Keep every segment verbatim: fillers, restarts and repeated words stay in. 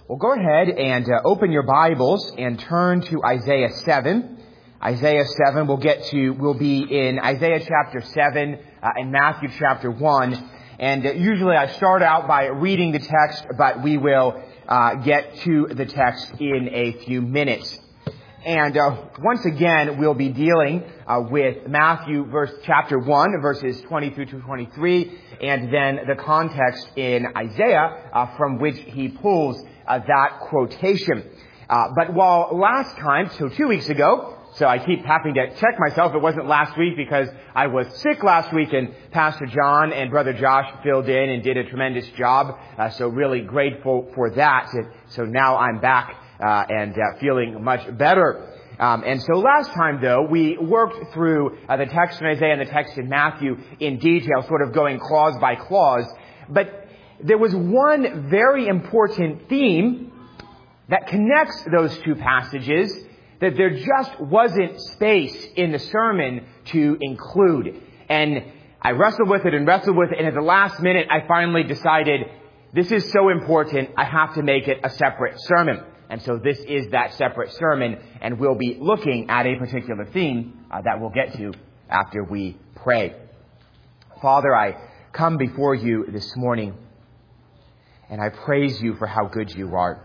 Well, go ahead and uh, open your Bibles and turn to Isaiah seven. Isaiah seven, we'll get to, we'll be in Isaiah chapter seven uh, and Matthew chapter one. And uh, usually I start out by reading the text, but we will uh, get to the text in a few minutes. And uh, once again, we'll be dealing uh, with Matthew verse chapter one, verses twenty through to twenty-three, and then the context in Isaiah uh, from which he pulls uh, that quotation. Uh, but while last time, so two weeks ago, so I keep having to check myself, it wasn't last week because I was sick last week and Pastor John and Brother Josh filled in and did a tremendous job. Uh, so really grateful for that. So now I'm back uh, and uh, feeling much better. Um, and so last time, though, we worked through uh, the text in Isaiah and the text in Matthew in detail, sort of going clause by clause. But there was one very important theme that connects those two passages that there just wasn't space in the sermon to include. And I wrestled with it and wrestled with it, and at the last minute, I finally decided, this is so important, I have to make it a separate sermon. And so this is that separate sermon, and we'll be looking at a particular theme uh, that we'll get to after we pray. Father, I come before you this morning, and I praise you for how good you are.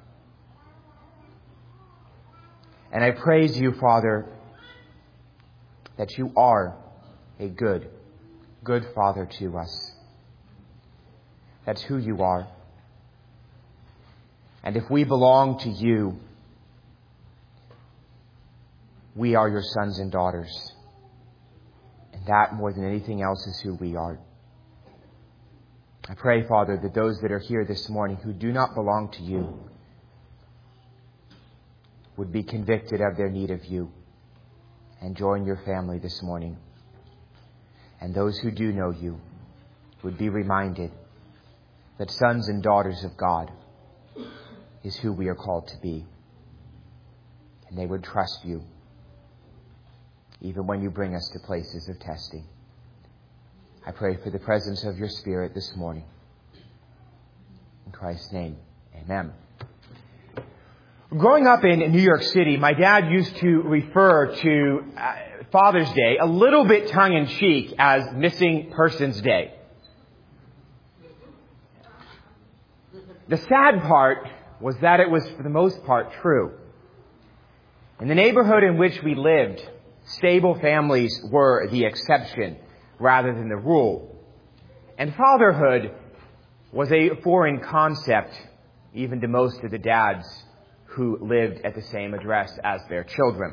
And I praise you, Father, that you are a good, good Father to us. That's who you are. And if we belong to you, we are your sons and daughters. And that, more than anything else, is who we are. I pray, Father, that those that are here this morning who do not belong to you would be convicted of their need of you and join your family this morning. And those who do know you would be reminded that sons and daughters of God is who we are called to be. And they would trust you even when you bring us to places of testing. I pray for the presence of your Spirit this morning. In Christ's name, amen. Growing up in New York City, my dad used to refer to uh, Father's Day a little bit tongue-in-cheek as Missing Persons Day. The sad part was that it was, for the most part, true. In the neighborhood in which we lived, stable families were the exception rather than the rule. And fatherhood was a foreign concept, even to most of the dads who lived at the same address as their children.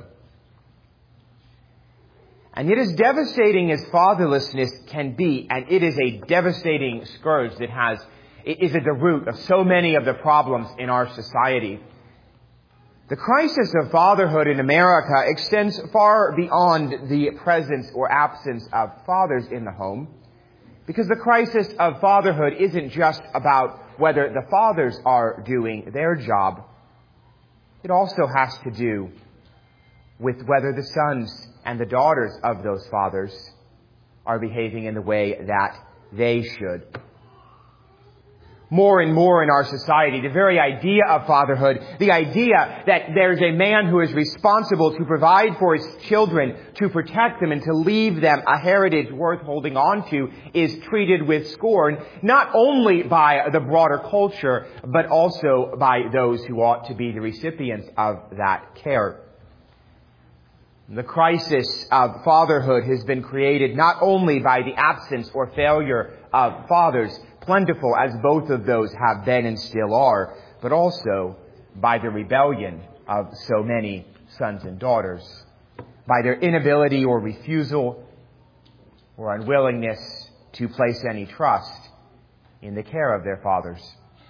And yet, as devastating as fatherlessness can be, and it is a devastating scourge that has It is at the root of so many of the problems in our society, the crisis of fatherhood in America extends far beyond the presence or absence of fathers in the home, because the crisis of fatherhood isn't just about whether the fathers are doing their job. It also has to do with whether the sons and the daughters of those fathers are behaving in the way that they should. More and more in our society, the very idea of fatherhood, the idea that there's a man who is responsible to provide for his children, to protect them, and to leave them a heritage worth holding on to, is treated with scorn, not only by the broader culture, but also by those who ought to be the recipients of that care. The crisis of fatherhood has been created not only by the absence or failure of fathers, plentiful as both of those have been and still are, but also by the rebellion of so many sons and daughters, by their inability or refusal or unwillingness to place any trust in the care of their fathers.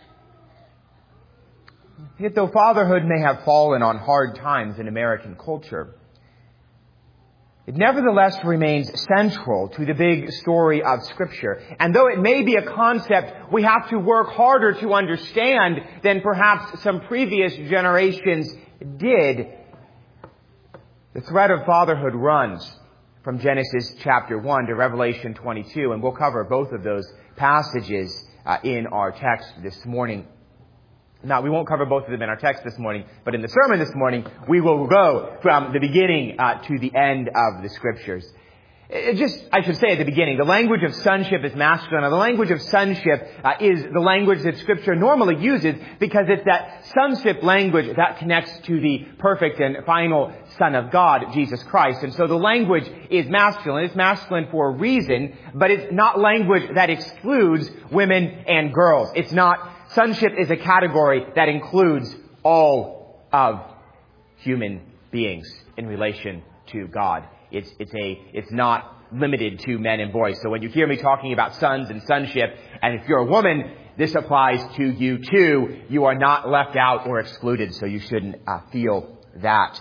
Yet though fatherhood may have fallen on hard times in American culture, it nevertheless remains central to the big story of Scripture. And though it may be a concept we have to work harder to understand than perhaps some previous generations did, the thread of fatherhood runs from Genesis chapter one to Revelation twenty-two, and we'll cover both of those passages uh, in our text this morning. Now, we won't cover both of them in our text this morning, but in the sermon this morning, we will go from the beginning uh, to the end of the Scriptures. It just, I should say at the beginning, the language of sonship is masculine. Now, the language of sonship uh, is the language that Scripture normally uses because it's that sonship language that connects to the perfect and final Son of God, Jesus Christ. And so the language is masculine. It's masculine for a reason, but it's not language that excludes women and girls. It's not, sonship is a category that includes all of human beings in relation to God. It's, it's a, it's not limited to men and boys. So when you hear me talking about sons and sonship, and if you're a woman, this applies to you too. You are not left out or excluded, so you shouldn't uh, feel that.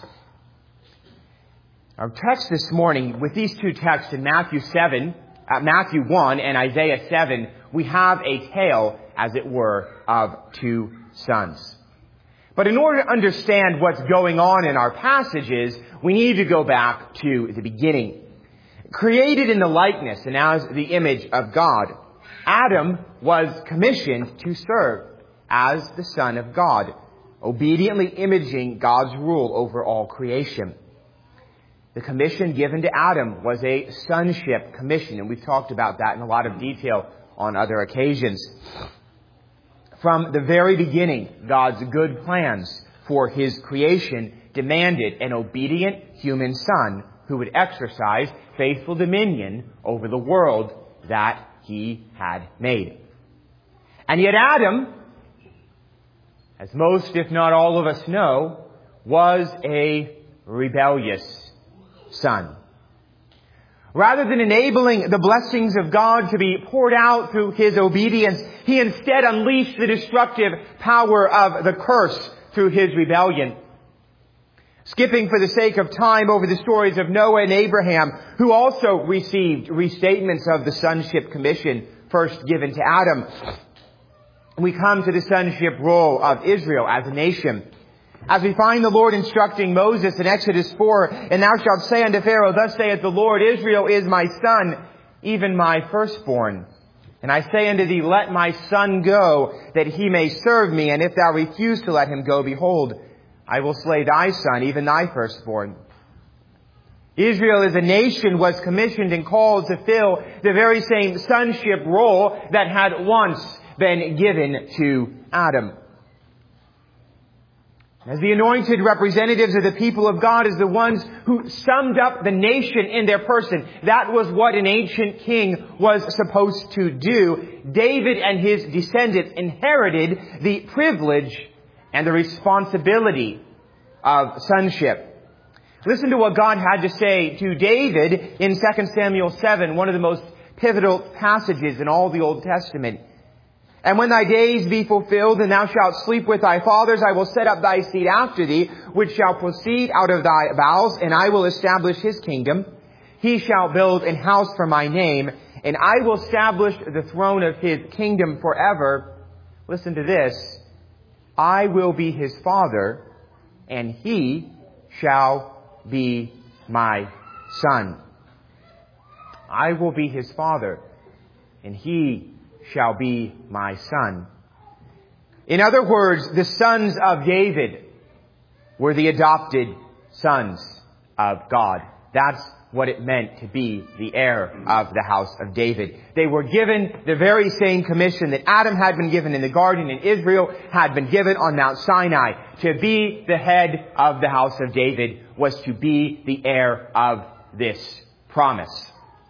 Our text this morning, with these two texts in Matthew seven, uh, Matthew one and Isaiah seven, we have a tale, as it were, of two sons. But in order to understand what's going on in our passages, we need to go back to the beginning. Created in the likeness and as the image of God, Adam was commissioned to serve as the Son of God, obediently imaging God's rule over all creation. The commission given to Adam was a sonship commission, and we've talked about that in a lot of detail on other occasions. From the very beginning, God's good plans for His creation demanded an obedient human son who would exercise faithful dominion over the world that He had made. And yet Adam, as most, if not all of us know, was a rebellious son. Rather than enabling the blessings of God to be poured out through his obedience, he instead unleashed the destructive power of the curse through his rebellion. Skipping for the sake of time over the stories of Noah and Abraham, who also received restatements of the sonship commission first given to Adam, we come to the sonship role of Israel as a nation. As we find the Lord instructing Moses in Exodus four, "And thou shalt say unto Pharaoh, Thus saith the Lord, Israel is my son, even my firstborn. And I say unto thee, Let my son go, that he may serve me. And if thou refuse to let him go, behold, I will slay thy son, even thy firstborn." Israel as a nation was commissioned and called to fill the very same sonship role that had once been given to Adam. As the anointed representatives of the people of God, as the ones who summed up the nation in their person, that was what an ancient king was supposed to do. David and his descendants inherited the privilege and the responsibility of sonship. Listen to what God had to say to David in Second Samuel seven, one of the most pivotal passages in all the Old Testament. "And when thy days be fulfilled, and thou shalt sleep with thy fathers, I will set up thy seed after thee, which shall proceed out of thy bowels, and I will establish his kingdom. He shall build an house for my name, and I will establish the throne of his kingdom forever." Listen to this. "I will be his father, and he shall be my son." I will be his father, and he shall be my son. In other words, the sons of David were the adopted sons of God. That's what it meant to be the heir of the house of David. They were given the very same commission that Adam had been given in the garden and Israel had been given on Mount Sinai. To be the head of the house of David was to be the heir of this promise.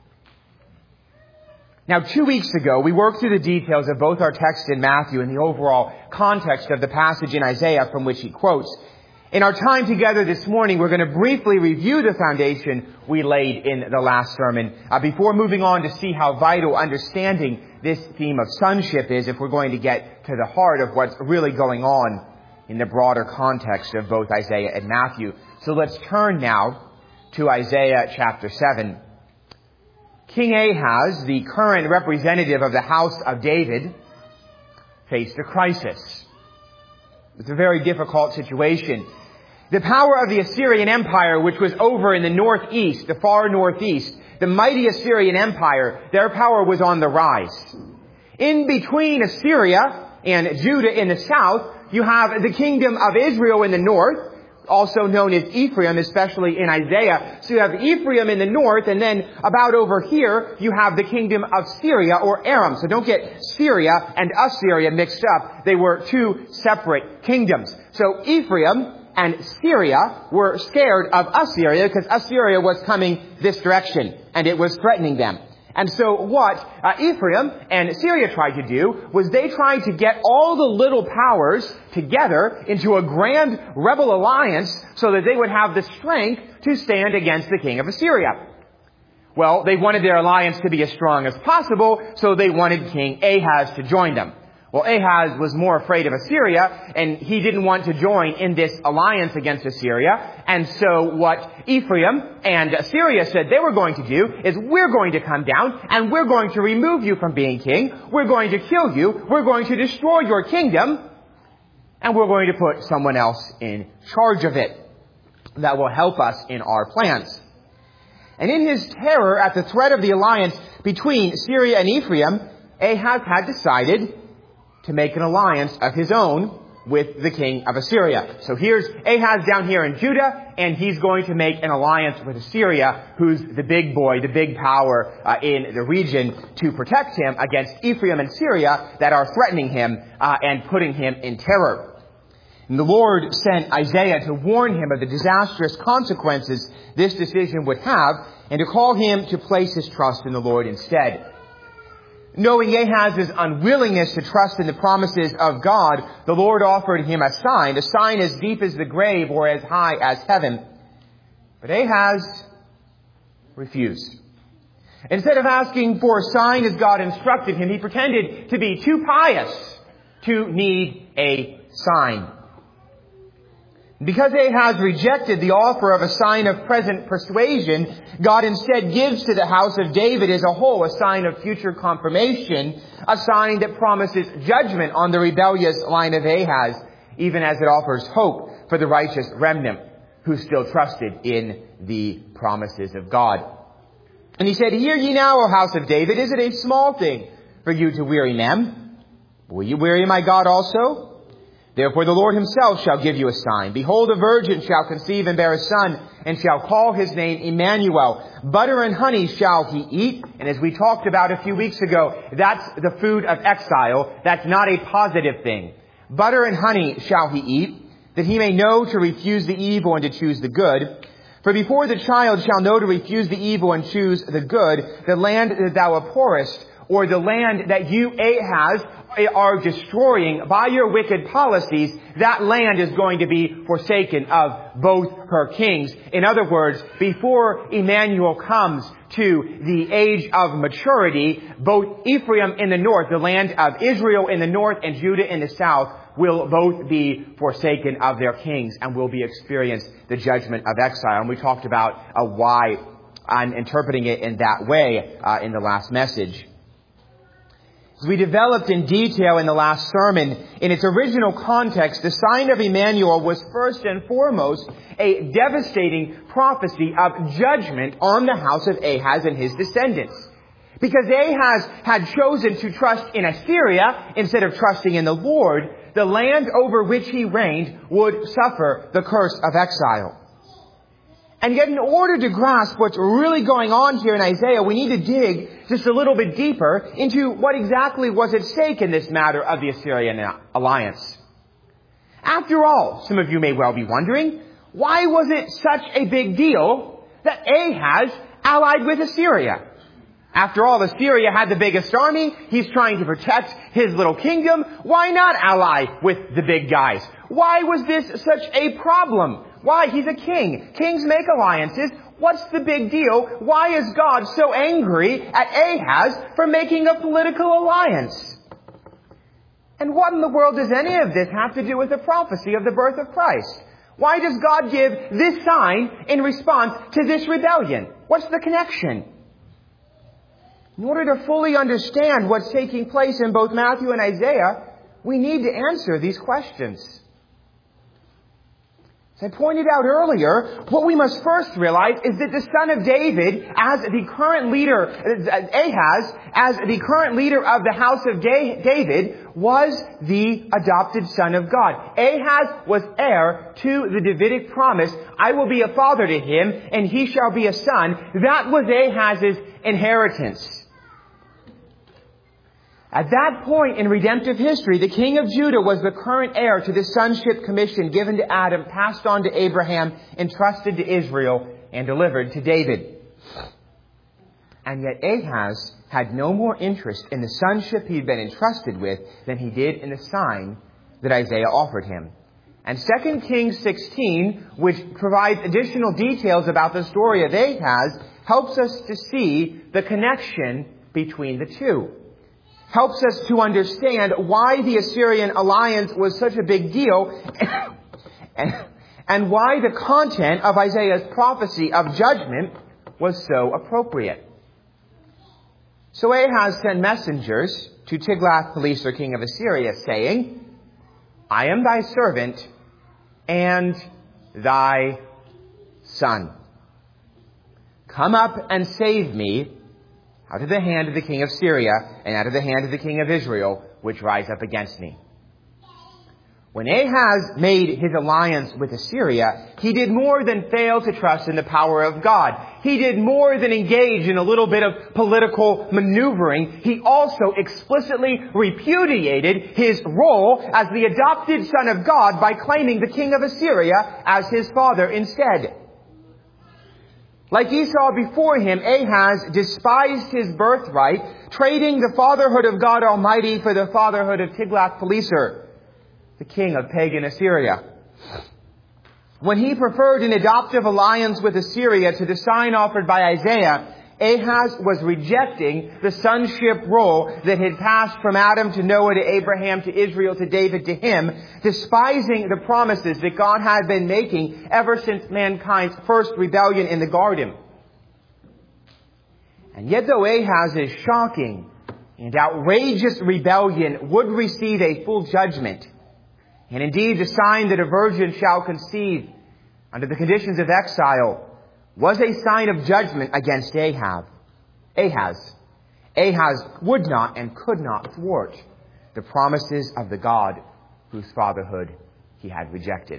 Now, two weeks ago, we worked through the details of both our text in Matthew and the overall context of the passage in Isaiah from which he quotes. In our time together this morning, we're going to briefly review the foundation we laid in the last sermon uh, before moving on to see how vital understanding this theme of sonship is if we're going to get to the heart of what's really going on in the broader context of both Isaiah and Matthew. So let's turn now to Isaiah chapter seven. King Ahaz, the current representative of the house of David, faced a crisis. It's a very difficult situation. The power of the Assyrian Empire, which was over in the northeast, the far northeast, the mighty Assyrian Empire, their power was on the rise. In between Assyria and Judah in the south. You have the kingdom of Israel in the north, also known as Ephraim, especially in Isaiah. So you have Ephraim in the north, and then about over here, you have the kingdom of Syria or Aram. So don't get Syria and Assyria mixed up. They were two separate kingdoms. So Ephraim and Syria were scared of Assyria because Assyria was coming this direction, and it was threatening them. And so what uh, Ephraim and Syria tried to do was they tried to get all the little powers together into a grand rebel alliance so that they would have the strength to stand against the king of Assyria. Well, they wanted their alliance to be as strong as possible, so they wanted King Ahaz to join them. Well, Ahaz was more afraid of Assyria, and he didn't want to join in this alliance against Assyria. And so what Ephraim and Assyria said they were going to do is, we're going to come down, and we're going to remove you from being king. We're going to kill you. We're going to destroy your kingdom. And we're going to put someone else in charge of it that will help us in our plans. And in his terror at the threat of the alliance between Syria and Ephraim, Ahaz had decided to make an alliance of his own with the king of Assyria. So here's Ahaz down here in Judah, and he's going to make an alliance with Assyria, who's the big boy, the big power uh, in the region, to protect him against Ephraim and Syria that are threatening him uh, and putting him in terror. And the Lord sent Isaiah to warn him of the disastrous consequences this decision would have, and to call him to place his trust in the Lord instead. Knowing Ahaz's unwillingness to trust in the promises of God, the Lord offered him a sign, a sign as deep as the grave or as high as heaven. But Ahaz refused. Instead of asking for a sign as God instructed him, he pretended to be too pious to need a sign. Because Ahaz rejected the offer of a sign of present persuasion, God instead gives to the house of David as a whole a sign of future confirmation, a sign that promises judgment on the rebellious line of Ahaz, even as it offers hope for the righteous remnant who still trusted in the promises of God. And he said, "Hear ye now, O house of David, is it a small thing for you to weary them? Will you weary my God also? Therefore the Lord himself shall give you a sign. Behold, a virgin shall conceive and bear a son, and shall call his name Emmanuel. Butter and honey shall he eat." And as we talked about a few weeks ago, that's the food of exile. That's not a positive thing. Butter and honey shall he eat, that he may know to refuse the evil and to choose the good. For before the child shall know to refuse the evil and choose the good, the land that thou abhorrest, or the land that you, Ahaz, are destroying by your wicked policies, that land is going to be forsaken of both her kings. In other words, before Emmanuel comes to the age of maturity, both Ephraim in the north, the land of Israel in the north, and Judah in the south will both be forsaken of their kings and will be experienced the judgment of exile. And we talked about uh, why I'm interpreting it in that way uh, in the last message. As we developed in detail in the last sermon, in its original context, the sign of Emmanuel was first and foremost a devastating prophecy of judgment on the house of Ahaz and his descendants. Because Ahaz had chosen to trust in Assyria instead of trusting in the Lord, the land over which he reigned would suffer the curse of exile. And yet, in order to grasp what's really going on here in Isaiah, we need to dig just a little bit deeper into what exactly was at stake in this matter of the Assyrian alliance. After all, some of you may well be wondering, why was it such a big deal that Ahaz allied with Assyria? After all, Assyria had the biggest army. He's trying to protect his little kingdom. Why not ally with the big guys? Why was this such a problem? Why? He's a king. Kings make alliances. What's the big deal? Why is God so angry at Ahaz for making a political alliance? And what in the world does any of this have to do with the prophecy of the birth of Christ? Why does God give this sign in response to this rebellion? What's the connection? In order to fully understand what's taking place in both Matthew and Isaiah, we need to answer these questions. As I pointed out earlier, what we must first realize is that the son of David, as the current leader, Ahaz, as the current leader of the house of David, was the adopted son of God. Ahaz was heir to the Davidic promise, I will be a father to him, and he shall be a son. That was Ahaz's inheritance. At that point in redemptive history, the king of Judah was the current heir to the sonship commission given to Adam, passed on to Abraham, entrusted to Israel, and delivered to David. And yet Ahaz had no more interest in the sonship he'd been entrusted with than he did in the sign that Isaiah offered him. And Second Kings sixteen, which provides additional details about the story of Ahaz, helps us to see the connection between the two. Helps us to understand why the Assyrian alliance was such a big deal and, and why the content of Isaiah's prophecy of judgment was so appropriate. So Ahaz sent messengers to Tiglath-Pileser, king of Assyria, saying, I am thy servant and thy son. Come up and save me out of the hand of the king of Syria and out of the hand of the king of Israel, which rise up against me. When Ahaz made his alliance with Assyria, he did more than fail to trust in the power of God. He did more than engage in a little bit of political maneuvering. He also explicitly repudiated his role as the adopted son of God by claiming the king of Assyria as his father instead. Like Esau before him, Ahaz despised his birthright, trading the fatherhood of God Almighty for the fatherhood of Tiglath-Pileser, the king of pagan Assyria. When he preferred an adoptive alliance with Assyria to the sign offered by Isaiah, Ahaz was rejecting the sonship role that had passed from Adam to Noah to Abraham to Israel to David to him, despising the promises that God had been making ever since mankind's first rebellion in the garden. And yet though Ahaz's shocking and outrageous rebellion would receive a full judgment, and indeed the sign that a virgin shall conceive under the conditions of exile was a sign of judgment against Ahab. Ahaz. Ahaz would not and could not thwart the promises of the God whose fatherhood he had rejected.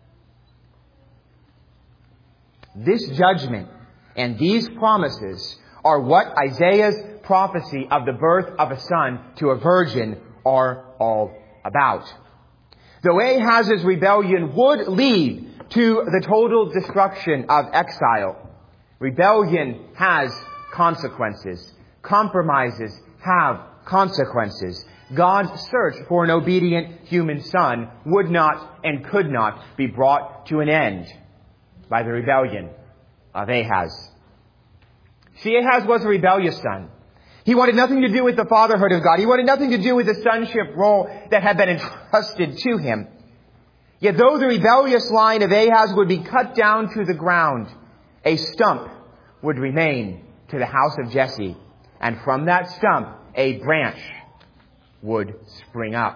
This judgment and these promises are what Isaiah's prophecy of the birth of a son to a virgin are all about. Though Ahaz's rebellion would lead to the total destruction of exile, rebellion has consequences. Compromises have consequences. God's search for an obedient human son would not and could not be brought to an end by the rebellion of Ahaz. See, Ahaz was a rebellious son. He wanted nothing to do with the fatherhood of God. He wanted nothing to do with the sonship role that had been entrusted to him. Yet though the rebellious line of Ahaz would be cut down to the ground, a stump would remain to the house of Jesse. And from that stump, a branch would spring up.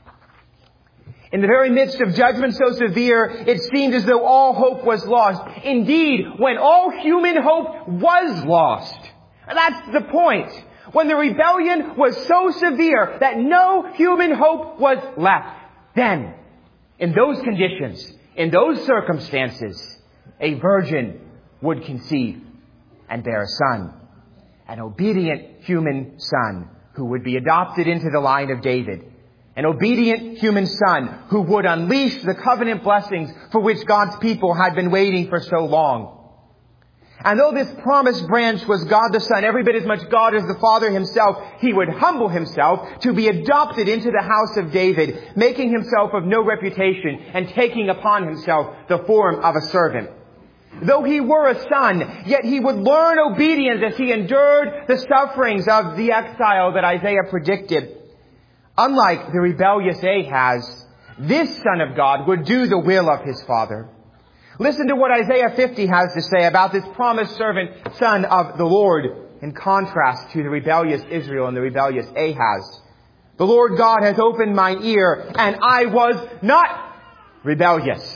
In the very midst of judgment so severe, it seemed as though all hope was lost. Indeed, when all human hope was lost. That's the point. When the rebellion was so severe that no human hope was left, then, in those conditions, in those circumstances, a virgin would conceive and bear a son. An obedient human son who would be adopted into the line of David. An obedient human son who would unleash the covenant blessings for which God's people had been waiting for so long. And though this promised branch was God the Son, every bit as much God as the Father himself, he would humble himself to be adopted into the house of David, making himself of no reputation and taking upon himself the form of a servant. Though he were a son, yet he would learn obedience as he endured the sufferings of the exile that Isaiah predicted. Unlike the rebellious Ahaz, this Son of God would do the will of his Father. Listen to what Isaiah fifty has to say about this promised servant, son of the Lord, in contrast to the rebellious Israel and the rebellious Ahaz. The Lord God hath opened mine ear, and I was not rebellious.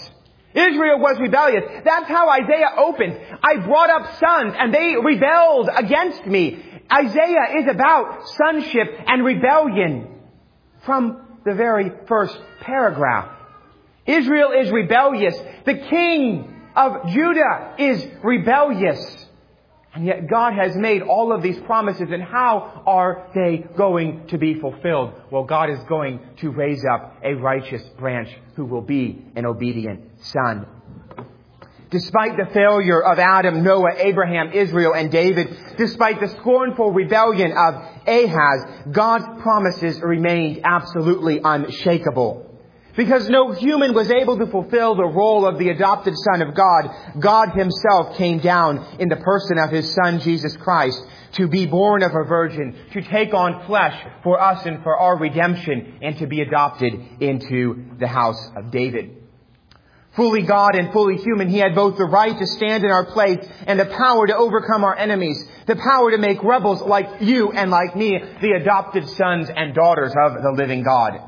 Israel was rebellious. That's how Isaiah opens. I brought up sons and they rebelled against me. Isaiah is about sonship and rebellion from the very first paragraph. Israel is rebellious. The king of Judah is rebellious. And yet God has made all of these promises, and how are they going to be fulfilled? Well, God is going to raise up a righteous branch who will be an obedient son. Despite the failure of Adam, Noah, Abraham, Israel, and David, despite the scornful rebellion of Ahaz, God's promises remained absolutely unshakable. Because no human was able to fulfill the role of the adopted Son of God, God Himself came down in the person of His Son, Jesus Christ, to be born of a virgin, to take on flesh for us and for our redemption, and to be adopted into the house of David. Fully God and fully human, He had both the right to stand in our place and the power to overcome our enemies, the power to make rebels like you and like me, the adopted sons and daughters of the living God.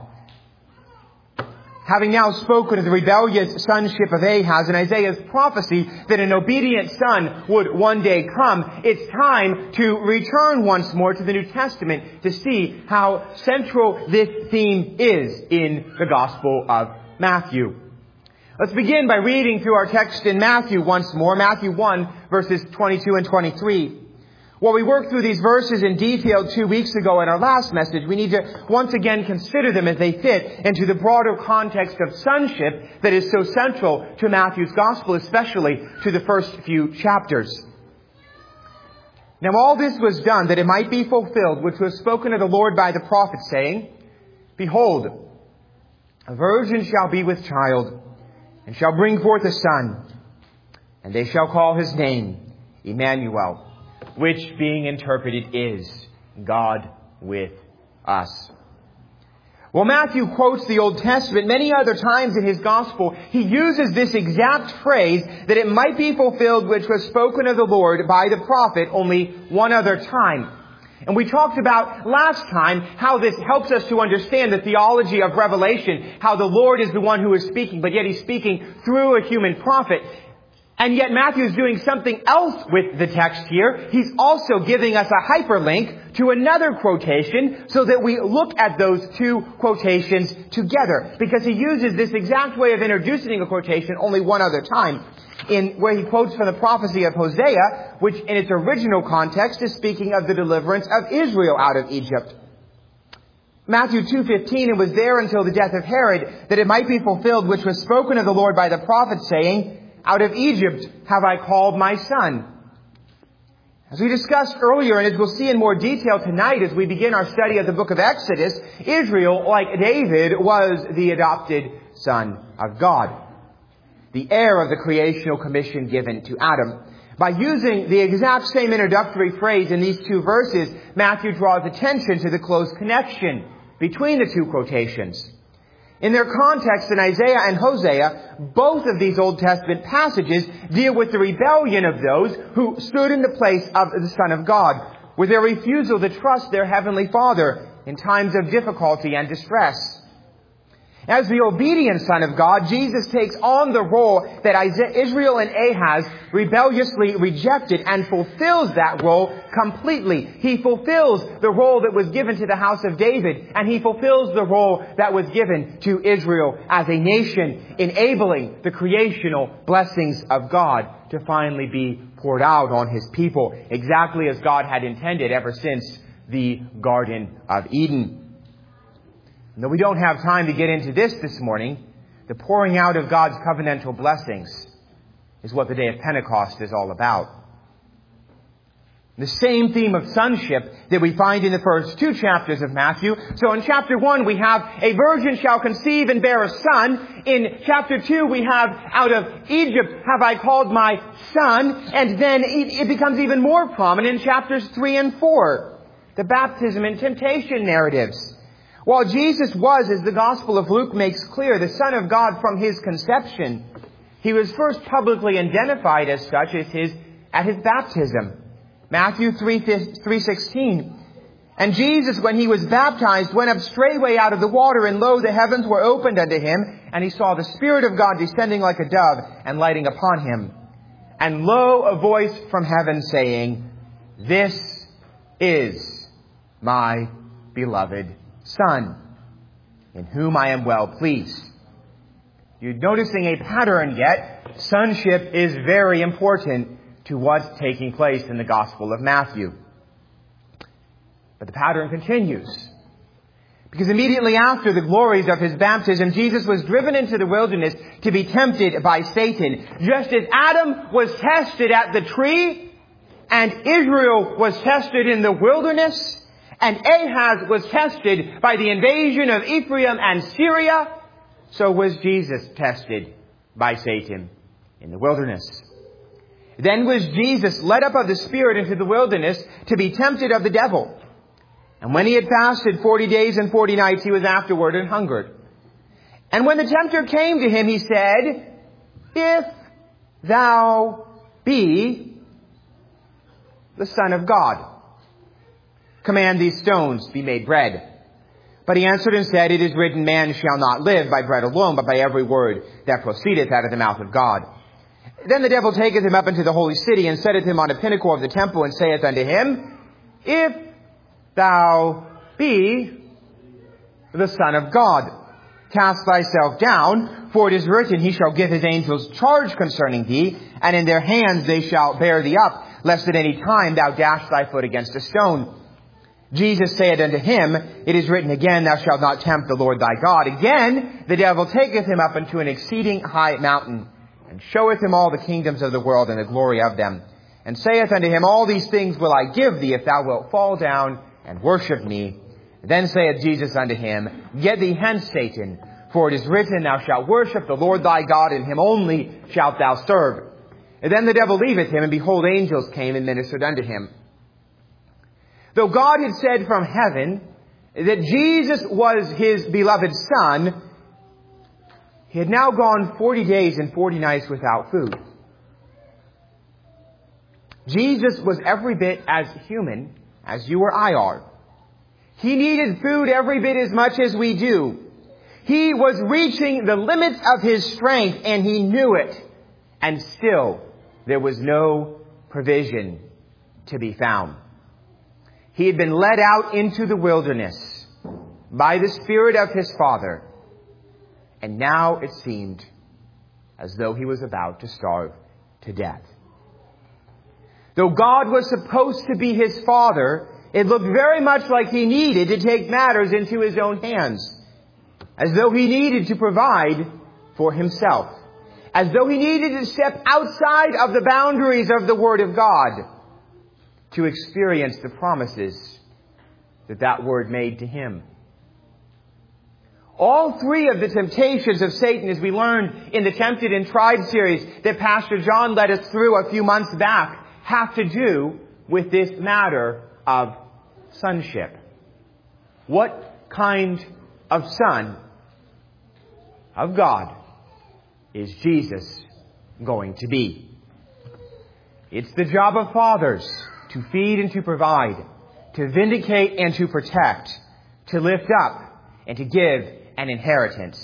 Having now spoken of the rebellious sonship of Ahaz and Isaiah's prophecy that an obedient son would one day come, it's time to return once more to the New Testament to see how central this theme is in the Gospel of Matthew. Let's begin by reading through our text in Matthew once more, Matthew one, verses twenty-two and twenty-three. While we worked through these verses in detail two weeks ago in our last message, we need to once again consider them as they fit into the broader context of sonship that is so central to Matthew's Gospel, especially to the first few chapters. Now all this was done that it might be fulfilled, which was spoken of the Lord by the prophet, saying, Behold, a virgin shall be with child, and shall bring forth a son, and they shall call his name Emmanuel, which being interpreted is God with us. Well, Matthew quotes the Old Testament many other times in his Gospel. He uses this exact phrase that it might be fulfilled which was spoken of the Lord by the prophet only one other time. And we talked about last time how this helps us to understand the theology of Revelation, how the Lord is the one who is speaking, but yet He's speaking through a human prophet. And yet Matthew is doing something else with the text here. He's also giving us a hyperlink to another quotation so that we look at those two quotations together. Because he uses this exact way of introducing a quotation only one other time, in where he quotes from the prophecy of Hosea, which in its original context is speaking of the deliverance of Israel out of Egypt. Matthew two fifteen, it was there until the death of Herod that it might be fulfilled which was spoken of the Lord by the prophet, saying, Out of Egypt have I called my son. As we discussed earlier, and as we'll see in more detail tonight as we begin our study of the book of Exodus, Israel, like David, was the adopted son of God, the heir of the creational commission given to Adam. By using the exact same introductory phrase in these two verses, Matthew draws attention to the close connection between the two quotations. In their context in Isaiah and Hosea, both of these Old Testament passages deal with the rebellion of those who stood in the place of the Son of God, with their refusal to trust their Heavenly Father in times of difficulty and distress. As the obedient Son of God, Jesus takes on the role that Israel and Ahaz rebelliously rejected and fulfills that role completely. He fulfills the role that was given to the house of David, and He fulfills the role that was given to Israel as a nation, enabling the creational blessings of God to finally be poured out on His people, exactly as God had intended ever since the Garden of Eden. Though we don't have time to get into this this morning, the pouring out of God's covenantal blessings is what the day of Pentecost is all about. The same theme of sonship that we find in the first two chapters of Matthew. So in chapter one we have, a virgin shall conceive and bear a son. In chapter two we have, out of Egypt have I called my son. And then it becomes even more prominent in chapters three and four. The baptism and temptation narratives. While Jesus was, as the Gospel of Luke makes clear, the Son of God from His conception, He was first publicly identified as such as his, at His baptism. Matthew three sixteen. And Jesus, when he was baptized, went up straightway out of the water, and lo, the heavens were opened unto him, and he saw the Spirit of God descending like a dove and lighting upon him. And lo, a voice from heaven saying, This is my beloved Son, in whom I am well pleased. You're noticing a pattern yet. Sonship is very important to what's taking place in the Gospel of Matthew. But the pattern continues. Because immediately after the glories of his baptism, Jesus was driven into the wilderness to be tempted by Satan. Just as Adam was tested at the tree, and Israel was tested in the wilderness, and Ahaz was tested by the invasion of Ephraim and Syria, so was Jesus tested by Satan in the wilderness. Then was Jesus led up of the Spirit into the wilderness to be tempted of the devil. And when he had fasted forty days and forty nights, he was afterward and hungered. And when the tempter came to him, he said, If thou be the Son of God, command these stones be made bread. But he answered and said, It is written, Man shall not live by bread alone, but by every word that proceedeth out of the mouth of God. Then the devil taketh him up into the holy city, and setteth him on a pinnacle of the temple, and saith unto him, If thou be the Son of God, cast thyself down, for it is written, He shall give his angels charge concerning thee, and in their hands they shall bear thee up, lest at any time thou dash thy foot against a stone. Jesus saith unto him, It is written again, Thou shalt not tempt the Lord thy God. Again the devil taketh him up into an exceeding high mountain, and showeth him all the kingdoms of the world and the glory of them, and saith unto him, All these things will I give thee, if thou wilt fall down and worship me. Then saith Jesus unto him, Get thee hence, Satan, for it is written, Thou shalt worship the Lord thy God, and him only shalt thou serve. And then the devil leaveth him, and behold, angels came and ministered unto him. Though God had said from heaven that Jesus was his beloved Son, he had now gone forty days and forty nights without food. Jesus was every bit as human as you or I are. He needed food every bit as much as we do. He was reaching the limits of his strength, and he knew it. And still, there was no provision to be found. He had been led out into the wilderness by the Spirit of his Father. And now it seemed as though he was about to starve to death. Though God was supposed to be his Father, it looked very much like he needed to take matters into his own hands. As though he needed to provide for himself. As though he needed to step outside of the boundaries of the Word of God to experience the promises that that Word made to him. All three of the temptations of Satan, as we learned in the Tempted and Tried series that Pastor John led us through a few months back, have to do with this matter of sonship. What kind of son of God is Jesus going to be? It's the job of fathers to feed and to provide, to vindicate and to protect, to lift up and to give an inheritance.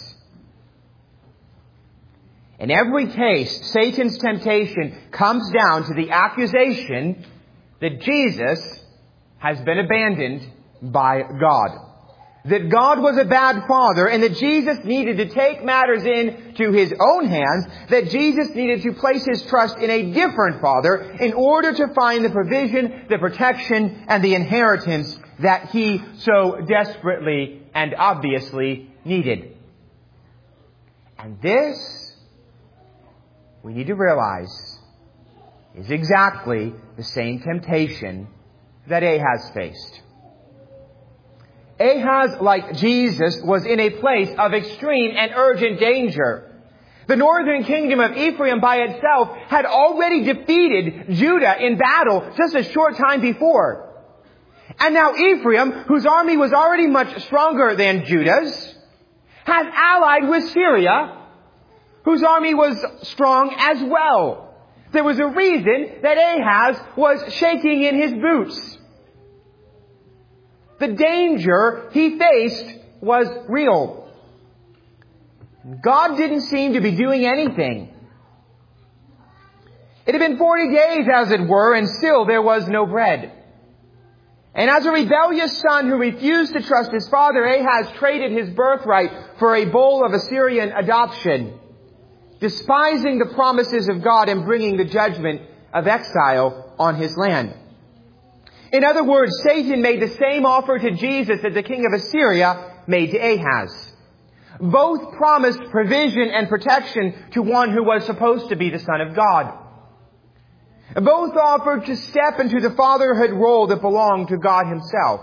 In every case, Satan's temptation comes down to the accusation that Jesus has been abandoned by God. That God was a bad father, and that Jesus needed to take matters into his own hands, that Jesus needed to place his trust in a different father in order to find the provision, the protection, and the inheritance that he so desperately and obviously needed. And this, we need to realize, is exactly the same temptation that Ahaz faced. Ahaz, like Jesus, was in a place of extreme and urgent danger. The northern kingdom of Ephraim by itself had already defeated Judah in battle just a short time before. And now Ephraim, whose army was already much stronger than Judah's, has allied with Syria, whose army was strong as well. There was a reason that Ahaz was shaking in his boots. The danger he faced was real. God didn't seem to be doing anything. It had been forty days, as it were, and still there was no bread. And as a rebellious son who refused to trust his father, Ahaz traded his birthright for a bowl of Assyrian adoption, despising the promises of God and bringing the judgment of exile on his land. In other words, Satan made the same offer to Jesus that the king of Assyria made to Ahaz. Both promised provision and protection to one who was supposed to be the Son of God. Both offered to step into the fatherhood role that belonged to God himself.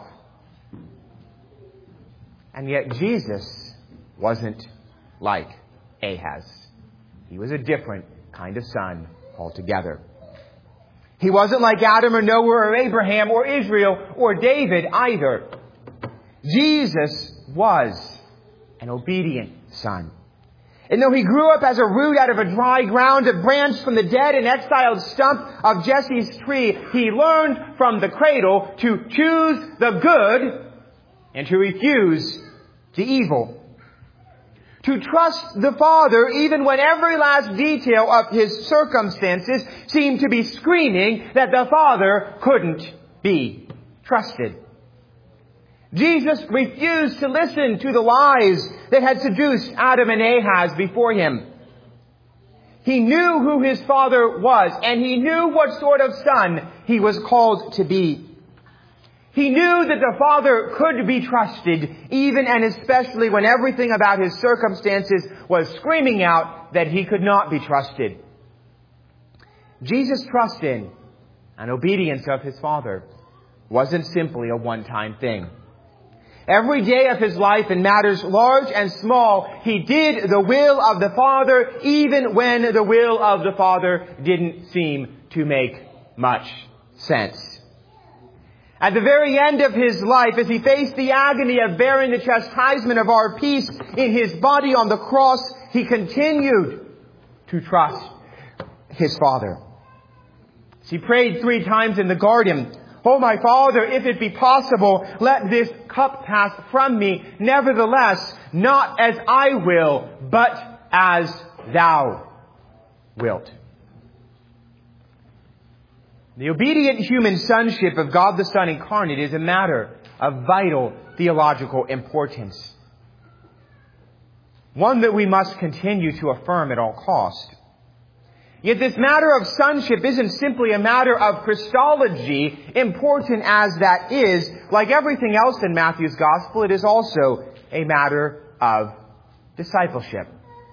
And yet Jesus wasn't like Ahaz. He was a different kind of son altogether. He wasn't like Adam or Noah or Abraham or Israel or David either. Jesus was an obedient son. And though he grew up as a root out of a dry ground, a branch from the dead and exiled stump of Jesse's tree, he learned from the cradle to choose the good and to refuse the evil. To trust the Father even when every last detail of his circumstances seemed to be screaming that the Father couldn't be trusted. Jesus refused to listen to the lies that had seduced Adam and Ahaz before him. He knew who his Father was, and he knew what sort of son he was called to be. He knew that the Father could be trusted, even and especially when everything about his circumstances was screaming out that he could not be trusted. Jesus' trust in and obedience of his Father wasn't simply a one-time thing. Every day of his life in matters large and small, he did the will of the Father, even when the will of the Father didn't seem to make much sense. At the very end of his life, as he faced the agony of bearing the chastisement of our peace in his body on the cross, he continued to trust his Father. As he prayed three times in the garden, "Oh, my Father, if it be possible, let this cup pass from me. Nevertheless, not as I will, but as thou wilt." The obedient human sonship of God the Son incarnate is a matter of vital theological importance. One that we must continue to affirm at all cost. Yet this matter of sonship isn't simply a matter of Christology, important as that is. Like everything else in Matthew's Gospel, it is also a matter of discipleship.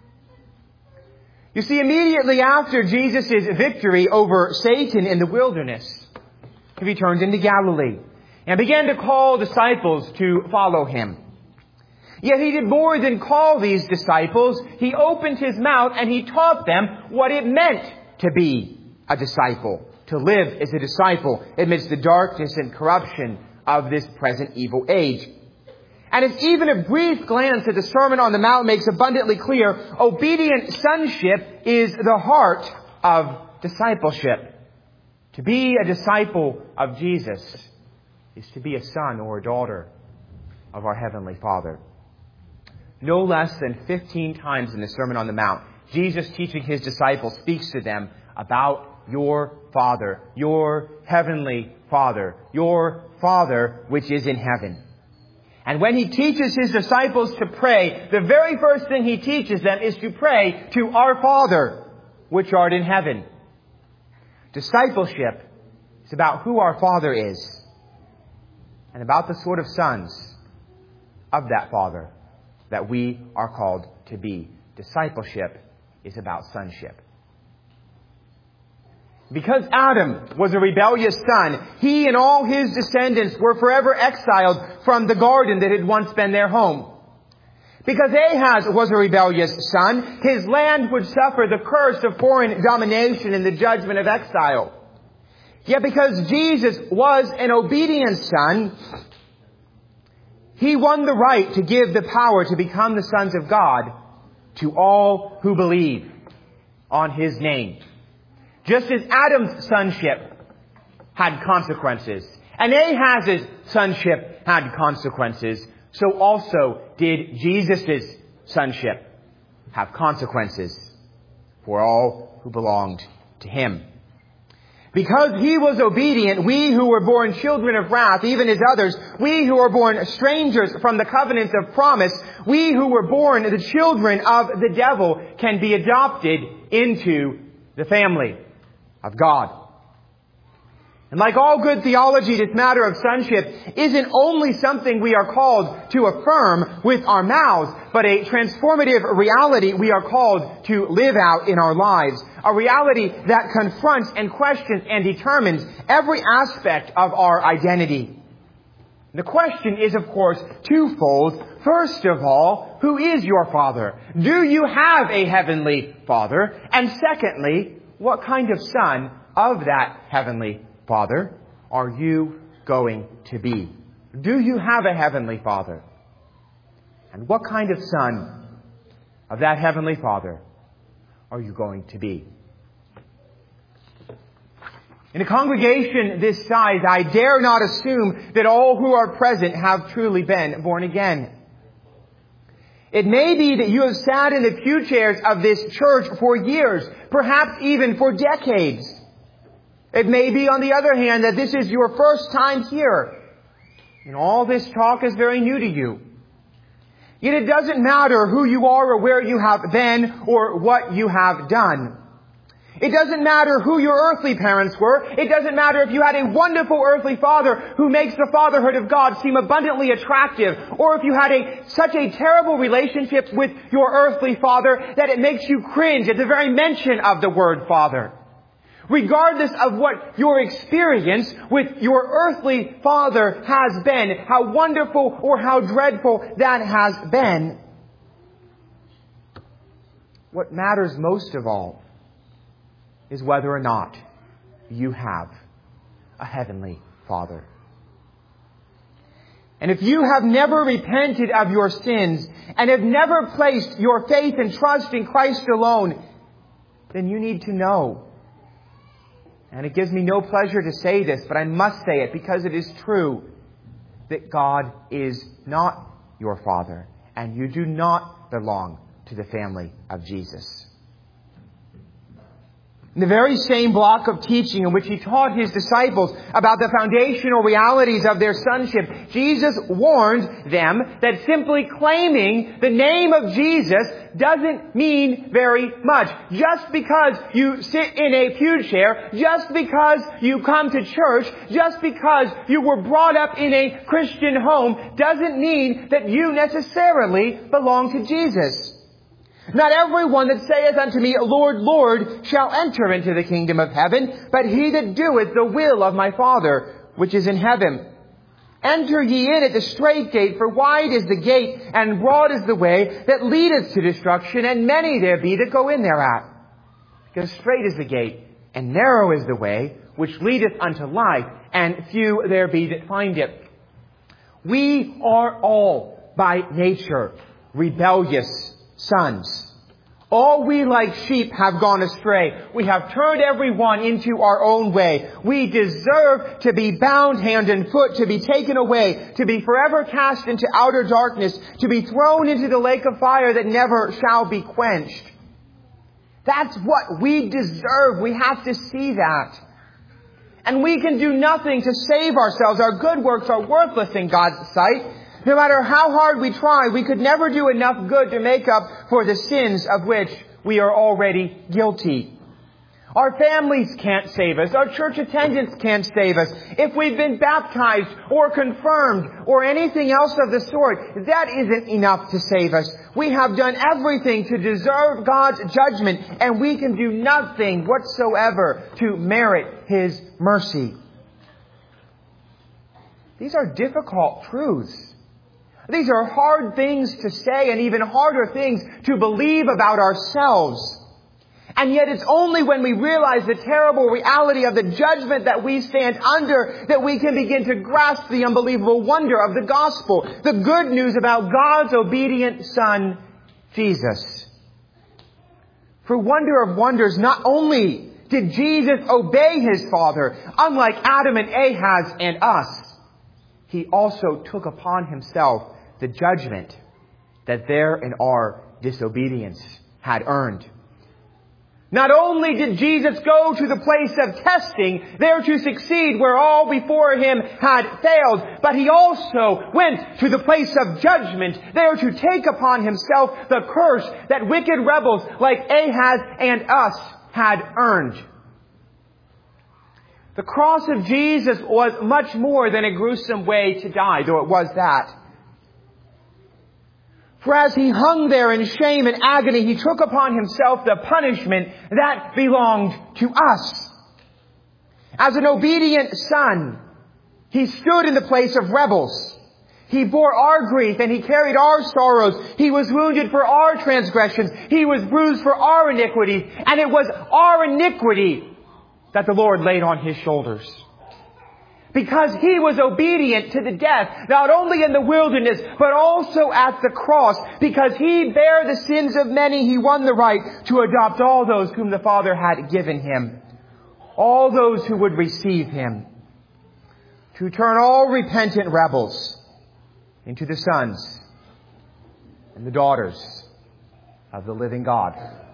You see, immediately after Jesus' victory over Satan in the wilderness, he returned into Galilee and began to call disciples to follow him. Yet he did more than call these disciples. He opened his mouth and he taught them what it meant to be a disciple, to live as a disciple amidst the darkness and corruption of this present evil age. And as even a brief glance at the Sermon on the Mount makes abundantly clear, obedient sonship is the heart of discipleship. To be a disciple of Jesus is to be a son or a daughter of our Heavenly Father. No less than fifteen times in the Sermon on the Mount, Jesus, teaching his disciples, speaks to them about your Father, your Heavenly Father, your Father which is in heaven. And when he teaches his disciples to pray, the very first thing he teaches them is to pray to our Father, which art in heaven. Discipleship is about who our Father is and about the sort of sons of that Father that we are called to be. Discipleship is about sonship. Because Adam was a rebellious son, he and all his descendants were forever exiled from the garden that had once been their home. Because Ahaz was a rebellious son, his land would suffer the curse of foreign domination and the judgment of exile. Yet because Jesus was an obedient son, he won the right to give the power to become the sons of God to all who believe on his name. Just as Adam's sonship had consequences, And Ahaz's sonship had consequences. So also did Jesus' sonship have consequences for all who belonged to him. Because he was obedient, we who were born children of wrath, even as others, we who were born strangers from the covenants of promise, we who were born the children of the devil, can be adopted into the family of God. And like all good theology, this matter of sonship isn't only something we are called to affirm with our mouths, but a transformative reality we are called to live out in our lives. A reality that confronts and questions and determines every aspect of our identity. The question is, of course, twofold. First of all, who is your Father? Do you have a heavenly Father? And secondly, what kind of son of that heavenly Father are you going to be? Do you have a heavenly Father? And what kind of son of that heavenly Father are you going to be? In a congregation this size, I dare not assume that all who are present have truly been born again. It may be that you have sat in the pew chairs of this church for years, perhaps even for decades. It may be, on the other hand, that this is your first time here, and all this talk is very new to you. Yet it doesn't matter who you are or where you have been or what you have done. It doesn't matter who your earthly parents were. It doesn't matter if you had a wonderful earthly father who makes the fatherhood of God seem abundantly attractive, or if you had a such a terrible relationship with your earthly father that it makes you cringe at the very mention of the word father. Regardless of what your experience with your earthly father has been, how wonderful or how dreadful that has been, what matters most of all is whether or not you have a heavenly Father. And if you have never repented of your sins and have never placed your faith and trust in Christ alone, then you need to know. And it gives me no pleasure to say this, but I must say it because it is true that God is not your Father, and you do not belong to the family of Jesus. In the very same block of teaching in which he taught his disciples about the foundational realities of their sonship, Jesus warned them that simply claiming the name of Jesus doesn't mean very much. Just because you sit in a pew chair, just because you come to church, just because you were brought up in a Christian home, doesn't mean that you necessarily belong to Jesus. Not everyone that saith unto me, Lord, Lord, shall enter into the kingdom of heaven, but he that doeth the will of my Father, which is in heaven. Enter ye in at the strait gate, for wide is the gate, and broad is the way that leadeth to destruction, and many there be that go in thereat. Because strait is the gate, and narrow is the way, which leadeth unto life, and few there be that find it. We are all, by nature, rebellious sons. All we like sheep have gone astray. We have turned every one into our own way. We deserve to be bound hand and foot, to be taken away, to be forever cast into outer darkness, to be thrown into the lake of fire that never shall be quenched. That's what we deserve. We have to see that. And we can do nothing to save ourselves. Our good works are worthless in God's sight. No matter how hard we try, we could never do enough good to make up for the sins of which we are already guilty. Our families can't save us. Our church attendance can't save us. If we've been baptized or confirmed or anything else of the sort, that isn't enough to save us. We have done everything to deserve God's judgment, and we can do nothing whatsoever to merit His mercy. These are difficult truths. These are hard things to say and even harder things to believe about ourselves. And yet it's only when we realize the terrible reality of the judgment that we stand under that we can begin to grasp the unbelievable wonder of the gospel, the good news about God's obedient Son, Jesus. For wonder of wonders, not only did Jesus obey His Father, unlike Adam and Ahaz and us. He also took upon Himself the judgment that their and our disobedience had earned. Not only did Jesus go to the place of testing, there to succeed where all before Him had failed, but He also went to the place of judgment, there to take upon Himself the curse that wicked rebels like Ahaz and us had earned. The cross of Jesus was much more than a gruesome way to die, though it was that. For as He hung there in shame and agony, He took upon Himself the punishment that belonged to us. As an obedient Son, He stood in the place of rebels. He bore our grief and He carried our sorrows. He was wounded for our transgressions. He was bruised for our iniquity. And it was our iniquity that the Lord laid on His shoulders. Because He was obedient to the death, not only in the wilderness, but also at the cross. Because He bare the sins of many, He won the right to adopt all those whom the Father had given Him. All those who would receive Him. To turn all repentant rebels into the sons and the daughters of the living God.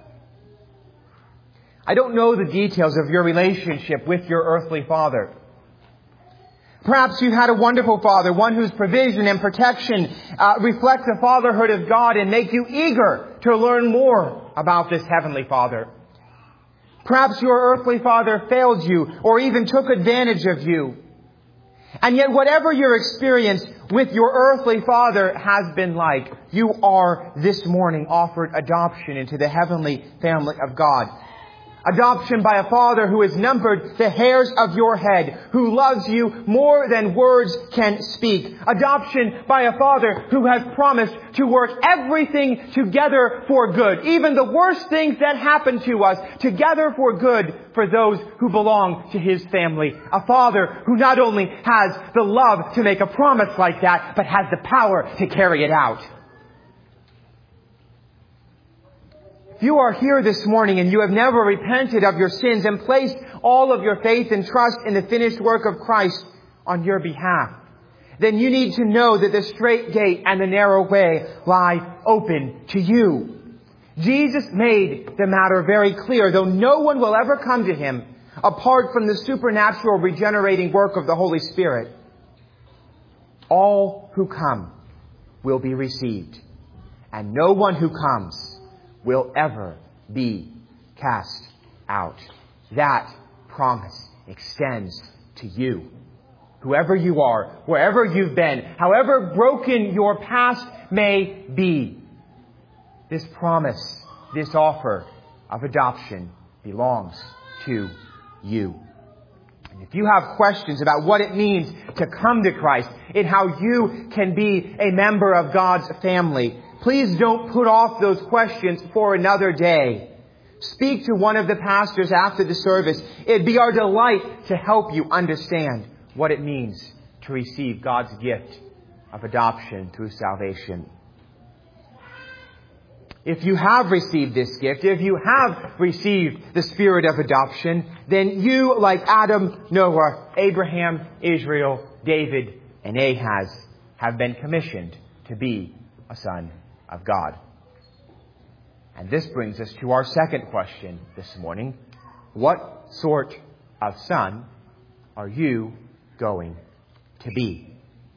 I don't know the details of your relationship with your earthly father. Perhaps you've had a wonderful father, one whose provision and protection uh, reflect the fatherhood of God and make you eager to learn more about this heavenly Father. Perhaps your earthly father failed you or even took advantage of you. And yet whatever your experience with your earthly father has been like, you are this morning offered adoption into the heavenly family of God. Adoption by a Father who has numbered the hairs of your head, who loves you more than words can speak. Adoption by a Father who has promised to work everything together for good. Even the worst things that happen to us, together for good for those who belong to His family. A Father who not only has the love to make a promise like that, but has the power to carry it out. If you are here this morning and you have never repented of your sins and placed all of your faith and trust in the finished work of Christ on your behalf, then you need to know that the straight gate and the narrow way lie open to you. Jesus made the matter very clear, though no one will ever come to Him apart from the supernatural regenerating work of the Holy Spirit. All who come will be received, and no one who comes will ever be cast out. That promise extends to you. Whoever you are, wherever you've been, however broken your past may be, this promise, this offer of adoption belongs to you. And if you have questions about what it means to come to Christ and how you can be a member of God's family, please don't put off those questions for another day. Speak to one of the pastors after the service. It'd be our delight to help you understand what it means to receive God's gift of adoption through salvation. If you have received this gift, if you have received the spirit of adoption, then you, like Adam, Noah, Abraham, Israel, David, and Ahaz, have been commissioned to be a son of God. And this brings us to our second question this morning. What sort of son are you going to be?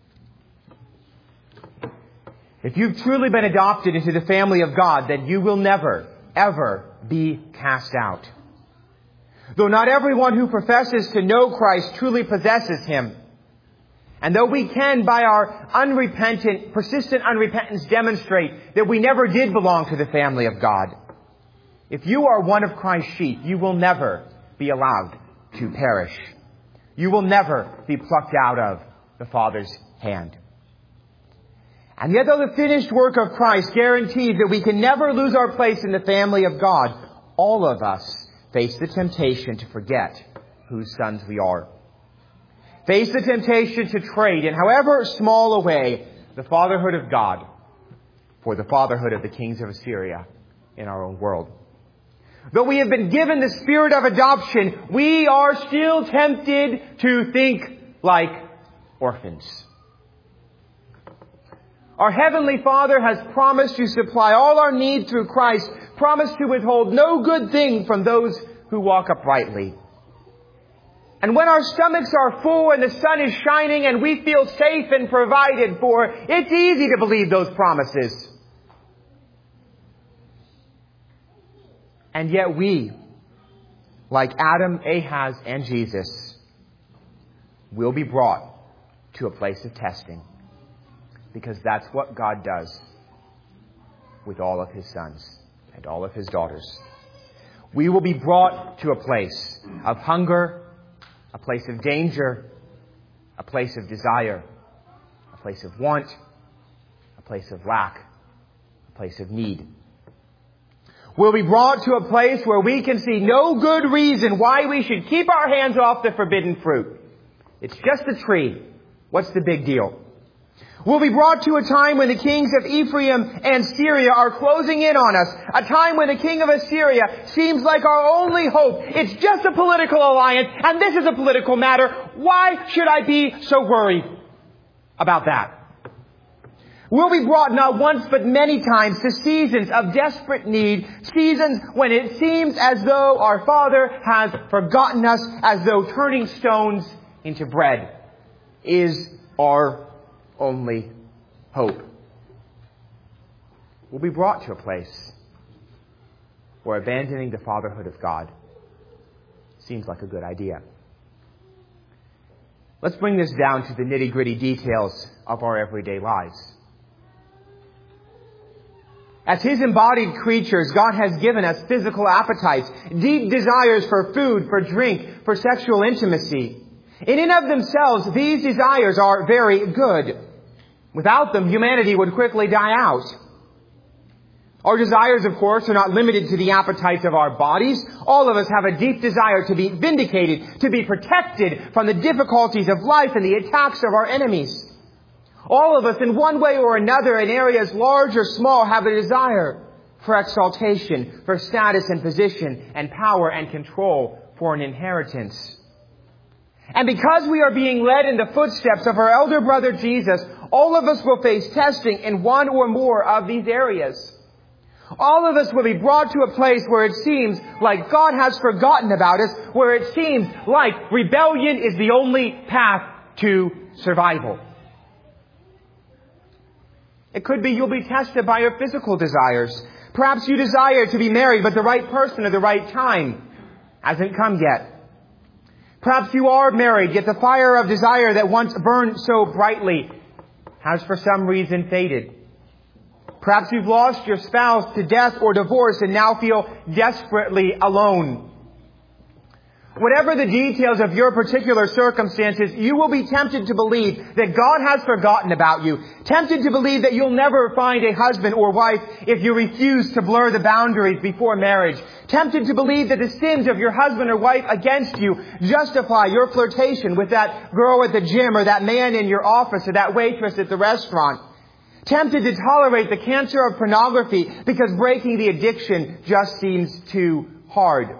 If you've truly been adopted into the family of God, then you will never, ever be cast out. Though not everyone who professes to know Christ truly possesses Him, and though we can, by our unrepentant, persistent unrepentance, demonstrate that we never did belong to the family of God, if you are one of Christ's sheep, you will never be allowed to perish. You will never be plucked out of the Father's hand. And yet, though the finished work of Christ guarantees that we can never lose our place in the family of God, all of us face the temptation to forget whose sons we are. Face the temptation to trade, in however small a way, the fatherhood of God for the fatherhood of the kings of Assyria in our own world. Though we have been given the spirit of adoption, we are still tempted to think like orphans. Our Heavenly Father has promised to supply all our needs through Christ, promised to withhold no good thing from those who walk uprightly. And when our stomachs are full and the sun is shining and we feel safe and provided for, it's easy to believe those promises. And yet we, like Adam, Ahaz, and Jesus, will be brought to a place of testing. Because that's what God does with all of His sons and all of His daughters. We will be brought to a place of hunger, a place of danger, a place of desire, a place of want, a place of lack, a place of need. We'll be brought to a place where we can see no good reason why we should keep our hands off the forbidden fruit. It's just a tree. What's the big deal? We'll be brought to a time when the kings of Ephraim and Syria are closing in on us. A time when the king of Assyria seems like our only hope. It's just a political alliance, and this is a political matter. Why should I be so worried about that? We'll be brought not once but many times to seasons of desperate need, seasons when it seems as though our Father has forgotten us, as though turning stones into bread is our only hope. We'll be brought to a place where abandoning the fatherhood of God seems like a good idea. Let's bring this down to the nitty-gritty details of our everyday lives. As His embodied creatures, God has given us physical appetites, deep desires for food, for drink, for sexual intimacy. In and of themselves, these desires are very good. Without them, humanity would quickly die out. Our desires, of course, are not limited to the appetites of our bodies. All of us have a deep desire to be vindicated, to be protected from the difficulties of life and the attacks of our enemies. All of us, in one way or another, in areas large or small, have a desire for exaltation, for status and position, and power and control, for an inheritance. And because we are being led in the footsteps of our elder brother Jesus, all of us will face testing in one or more of these areas. All of us will be brought to a place where it seems like God has forgotten about us, where it seems like rebellion is the only path to survival. It could be you'll be tested by your physical desires. Perhaps you desire to be married, but the right person at the right time hasn't come yet. Perhaps you are married, yet the fire of desire that once burned so brightly has for some reason faded. Perhaps you've lost your spouse to death or divorce and now feel desperately alone. Whatever the details of your particular circumstances, you will be tempted to believe that God has forgotten about you. Tempted to believe that you'll never find a husband or wife if you refuse to blur the boundaries before marriage. Tempted to believe that the sins of your husband or wife against you justify your flirtation with that girl at the gym or that man in your office or that waitress at the restaurant. Tempted to tolerate the cancer of pornography because breaking the addiction just seems too hard.